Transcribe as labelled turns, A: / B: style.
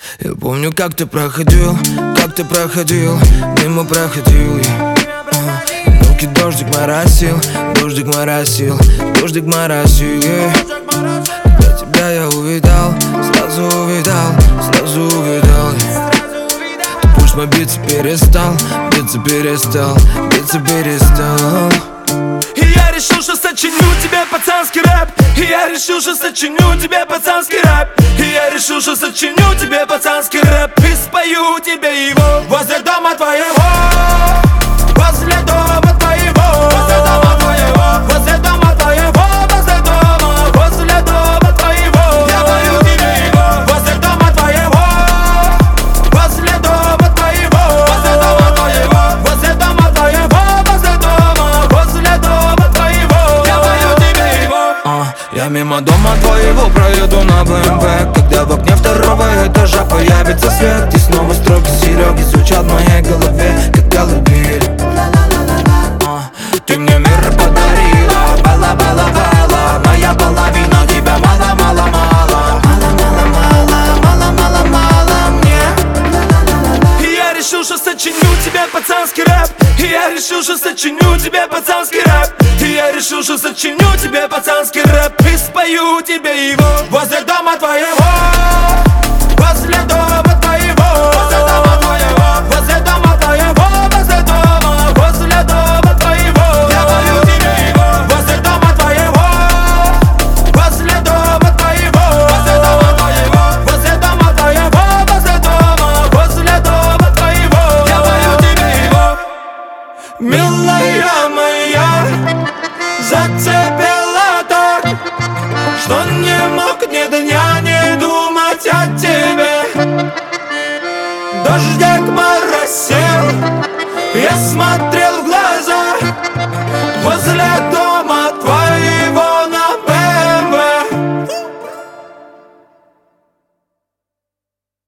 A: Я помню, как ты проходил, мимо проходил я. Руки дождик моросил, дождик моросил, дождик моросил, yeah. Когда тебя я увидал, сразу увидал, yeah. Ты пульс мой биться перестал, биться перестал, биться перестал.
B: И я решил, что сочиню тебе пацанский рэп. И я решил, что сочиню тебе пацанский рэп. И я решил, что сочиню тебе пацанский рэп. И спою тебе его возле дома твоего, возле дома твоего, возле дома твоего, возле дома твоего, возле дома, возле дома твоего. Я пою тебе его возле дома твоего, возле дома твоего, возле дома твоего, возле дома твоего, возле дома, возле дома твоего. Я пою тебе его.
A: Я мимо дома твоего проеду на БМВ, когда в окне второго этажа появится свет. И снова строки Сереги звучат в моей голове, как колыбель. Ты мне мир подарила, бала, бала, бала. Моя половина тебя мало, мало, мало. Мало, мало, мало, мало, мало, мало мне.
B: И я решил, что сочиню тебе пацанский рэп. И я решил, что сочиню тебе пацанский рэп. И я решил, что сочиню тебе пацанский рэп. И спою тебе его возле дома твоего, возле дома твоего, возле дома твоего, возле дома твоего, возле дома, возле дома твоего. Я пою тебе его возле дома твоего, возле дома твоего, возле дома твоего, возле дома твоего, возле дома, возле дома твоего. Я пою тебе его. Милая моя, зацепила так, что не мог ни дня не думать о тебе. Дождик моросил.